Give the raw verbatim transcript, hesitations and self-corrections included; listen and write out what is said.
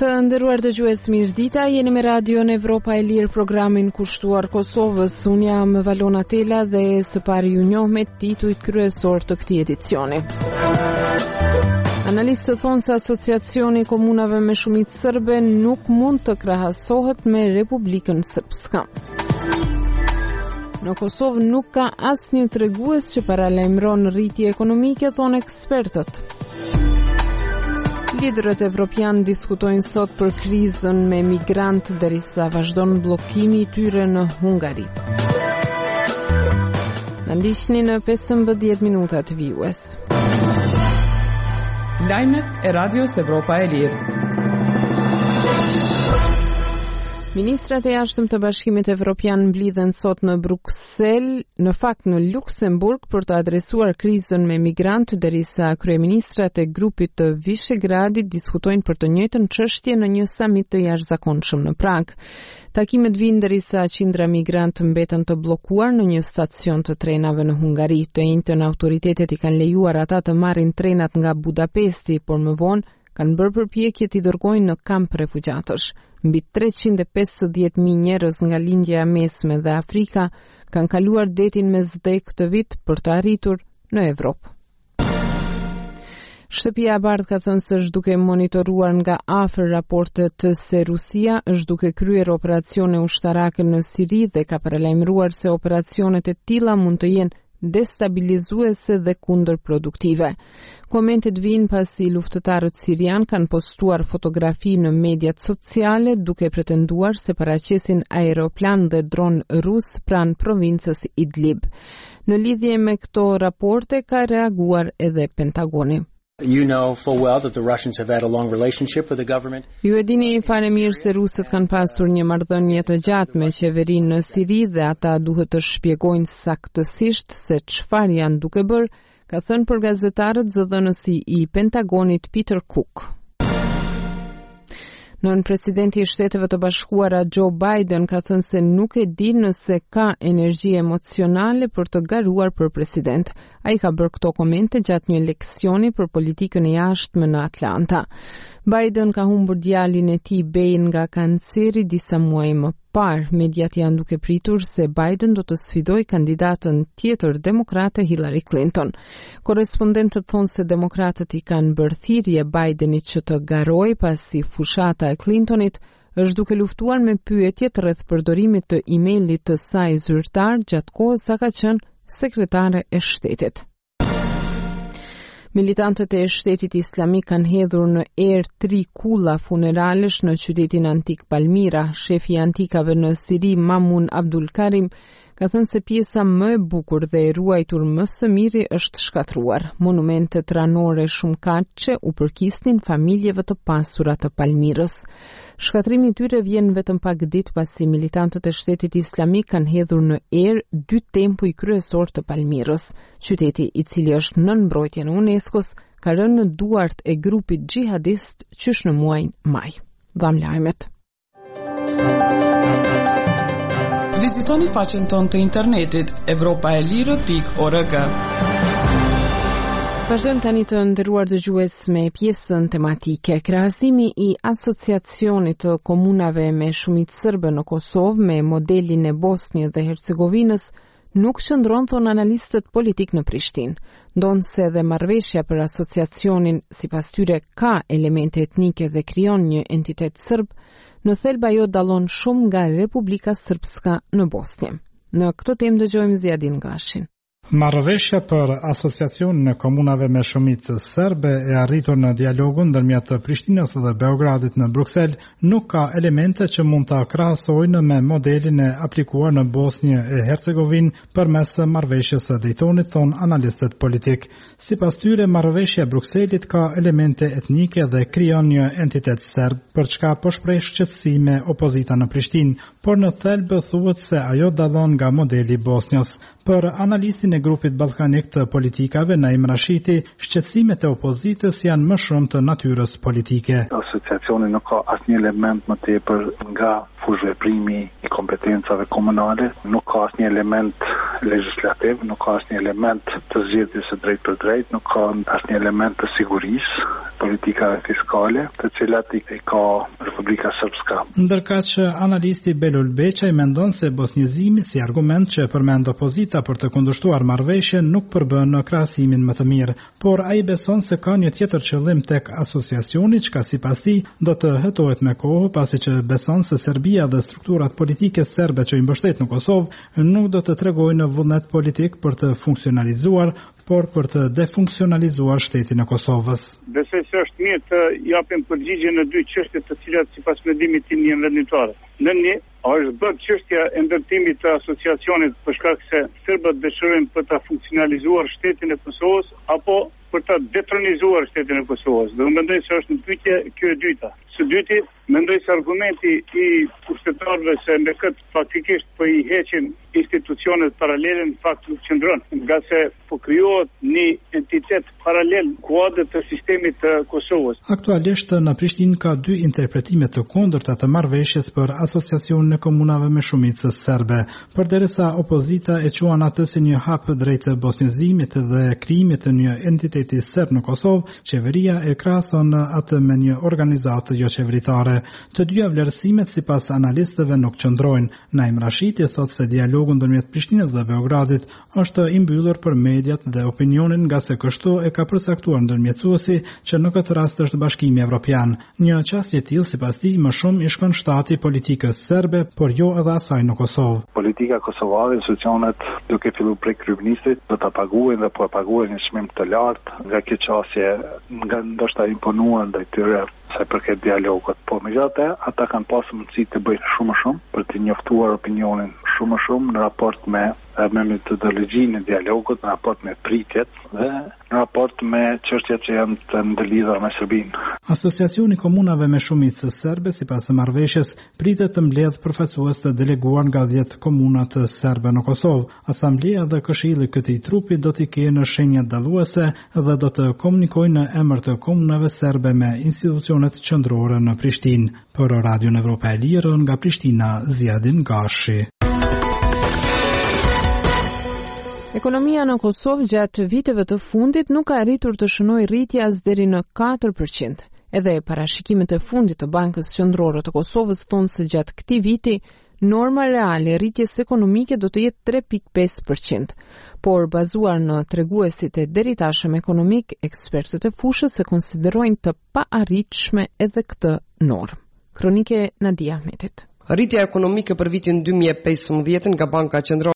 Të nderuar dëgjues, mirëdita, jeni me Radion Evropa e Lirë, programin kushtuar Kosovës. Unë jam Valona Tela dhe së pari ju njoh me titujt kryesor të këtij edicioni. Analistët thonë se Asociacioni i Komunave me Shumicë Serbe nuk mund të krahasohet me Republikën Srpska. Në Kosovë nuk ka asnjë tregues që paralajmëron rritje ekonomike, thonë ekspertët. Liderët evropian diskutojnë sot për krizën me migrantë derisa vazhdon bllokimi i tyre në Hungari. Na ndiqni në pesëmbëdhjetë minuta të vijues. Lajmet e Radios Evropa e Lirë. Ministrat e jashtëm të Bashkimit Evropian mblidhen sot në Bruksel, në fakt në Luksemburg, për të adresuar krizën me migrantë, derisa kryeministrat e grupit të Vishegradit diskutojnë për të njëjtën çështje në një samit të jashtëzakonshëm në Prag. Takimet vijnë derisa qindra migrantë mbeten të bllokuar në një stacion të trenave në Hungari. Të njëjtën autoritetet i kanë lejuar ata të marrin trenat nga Budapesti, por më vonë kanë bërë përpjekje t'i dërgojnë në kamp refugjatësh. Mbi treqind e pesëdhjetë mijë njerëz nga lindja e mesme dhe Afrika kanë kaluar detin Mesdhe këtë vit për të arritur në Evropë. Shtëpia e Bardhë ka thënë se është duke monitoruar nga afër raportet se Rusia është duke kryer operacione ushtarake në Siri dhe ka paralajmëruar se operacionet e tilla mund të jenë destabilizuese dhe kundërproduktive. Komentet vijnë pasi luftëtarët sirian kanë postuar fotografi në mediat sociale duke pretenduar se paraqesin aeroplan dhe dron rus pranë provincës Idlib. Në lidhje me këto raporte ka reaguar edhe Pentagoni. You know full well that the Russians have had a long relationship with the government. Ju e dini fare mirë se rusët kanë pasur një marrëdhënie të gjatë me qeverinë në Siri dhe ata duhet të shpjegojnë saktësisht se çfarë janë duke bërë, ka thënë për gazetarët zëdhënësi i Pentagonit Peter Cook. Nën presidenti i Shteteve të Bashkuara Joe Biden ka thënë se nuk e di nëse ka energji emocionale për të garuar për president. Ai ka bërë këto komente gjatë një leksioni për politikën e jashtme në Atlanta. Biden ka humbur djalin e tij Bein nga kanceri disa muaj më parë. Mediat janë duke pritur se Biden do të sfidojë kandidatën tjetër demokrate Hillary Clinton. Korrespondentët thonë se demokratët i kanë bërë thirrje Bidenit që të garojë pasi fushata e Clintonit është duke luftuar me pyetjet rreth përdorimit të emailit të saj zyrtar gjatë kohës sa ka qenë sekretare e shtetit. Militantët e shtetit islamik kanë hedhur në erë tri kulla funeralesh në qytetin antik Palmira. Shefi i antikave në Siri, Mamun Abdul Karim, ka thënë se pjesa më e bukur dhe e ruajtur më së miri është shkatruar. Monumentet ranore shumëkaqe u përkisnin familjeve të pasura të Palmirës. Shkatrimi i tyre vjen vetëm pak ditë pasi militantët e shtetit islamik kanë hedhur në erë dy tempuj kryesor të Palmirës. Qyteti, i cili është nën mbrojtjen e UNESCO-s, ka rënë në duart e grupit xhihadist qysh në muajin maj. Dham lajmet. Vizitoni faqen tonë të internetit evropaelire pikë org. Vazhdojmë tani të nderuar dëgjues me pjesën tematike. Krahasimi i Asociacionit të Komunave me Shumicë Serbe në Kosovë me modelin e Bosnjë dhe Hercegovinës nuk qëndron, thonë analistët politik në Prishtinë. Ndonse edhe marrëveshja për asociacionin sipas tyre ka elemente etnike dhe krijon një entitet serb, në thelb ajo dallon shumë nga Republika Srpska në Bosnjë. Në këtë temë dëgjojmë Ziadin Gashin. Marrëveshja për asociacionin e komunave me shumicë serbe e arritur në dialogun ndërmjet Prishtinës dhe Beogradit në Bruksel nuk ka elemente që mund ta krahasojnë me modelin e aplikuar në Bosnjë e Hercegovinë përmes marrëveshjes së Daytonit, thon analistët politik. Sipas tyre, marrëveshja e Brukselit ka elemente etnike dhe krijon një entitet serb, për çka po shpreh shqetësime opozita në Prishtinë, por në thelb thuhet se ajo dallon nga modeli i Bosnjës. Për analistin e grupit ballkanik të politikave, Naim Rashiti, shqetësimet e opozitës janë më shumë të natyrës politike. Asociacioni nuk ka asnjë element më tepër nga fushveprimi i kompetencave komunale, nuk ka asnjë element legislativ, nuk ka asnjë element të zgjedhjes së drejtë për drejtë, nuk ka asnjë element të sigurisë, politika fiskale, të cilat i ka Republika Srpska. Ndërkaq analisti Belul Beçaj mendon se bosnjëzimi si argument që përmend opozita për të kundërshtuar marrëveshjen nuk përbën në krahasimin më të mirë, por ai beson se ka një tjetër qëllim tek asociacioni, çka sipas tij do të hetohet me kohë, pasi që beson se Serbia dhe strukturat politike serbe që i mbështet në Kosovë nuk do të tregojnë vullnet politik për të funksionalizuar, por për të defunksionalizuar shtetin e Kosovës. Besoj se është mirë të japim përgjigje në dy çështje të cilat sipas mendimit tim janë vendimtare. Në një është bërë çështja e ndërtimit të asociacionit për shkak se serbët dëshirojnë për ta funksionalizuar shtetin e Kosovës apo për ta detronizuar shtetin e Kosovës. Do mendoj se është një pyetje kjo e dyta. Së dyti, mendoj se argumenti i pushtetarëve se me këtë faktikisht po i heqin institucionet paralele në fakt nuk qëndron, nga se po krijohet një entitet paralel kuadër të sistemit të Kosovës. Aktualisht në Prishtinë ka dy interpretime të kundërta të marrëveshjes për asociacionin e komunave me shumicë serbe, përderisa opozita e quan atë si një hap drejt bosnjëzimit dhe krijimit të një entiteti serb në Kosovë, qeveria e krahason atë me një organizatë jo qeveritare. Të dyja vlerësimet sipas analistëve nuk qëndrojnë. Naim Rashiti thotë se dialogu ndërmjet Prishtinës dhe Beogradit është i mbyllur për mediat dhe opinionin, nga se kështu e ka përcaktuar ndërmjetësuesi që në këtë rast është Bashkimi Evropian. Një çështje e tillë sipas tij më shumë i shkon shtati politikës serbe, por jo edhe asaj në Kosovë. Politika kosovare, institucionet duke filluar prej kryeministrit do ta paguajnë dhe po e paguajnë një çmim të lartë nga kjo çështje, nga ndoshta imponuar ndaj tyre sa përket dialogut. Po megjithatë, ata kanë pasur mundësi të bëjnë shumë më shumë për të njoftuar opinionin shumë më shumë në raport me me metodologjinë e dialogut, në raport me pritjet dhe në raport me çështjet që janë të ndëlidhura me Serbinë. Asociacioni komunave me shumicë serbe sipas së marrëveshjes pritet të mbledh përfaqësues të deleguar nga dhjetë komunat serbe në Kosovë. Asamblea dhe Këshilli i këtij trupi do t'i kenë shenjat dalluese dhe do të komunikojnë në emër të komunave serbe me institucionet qendrore në Prishtinë. Për Radion Evropa e Lirë nga Prishtina, Ziadin Gashi. Ekonomia në Kosovë gjatë viteve të fundit nuk ka arritur të shënojë rritje as deri në katër përqind. Edhe parashikimet e fundit të Bankës Qendrore të Kosovës thonë se gjatë këtij viti norma reale e rritjes ekonomike do të jetë tre pikë pesë përqind. Por bazuar në treguesit e deritashëm ekonomik, ekspertët e fushës e konsiderojnë të paarritshme edhe këtë normë. Kronike Nadia Ahmetit. Rritja ekonomike për vitin dy mijë e pesëmbëdhjetë nga Banka Qendrore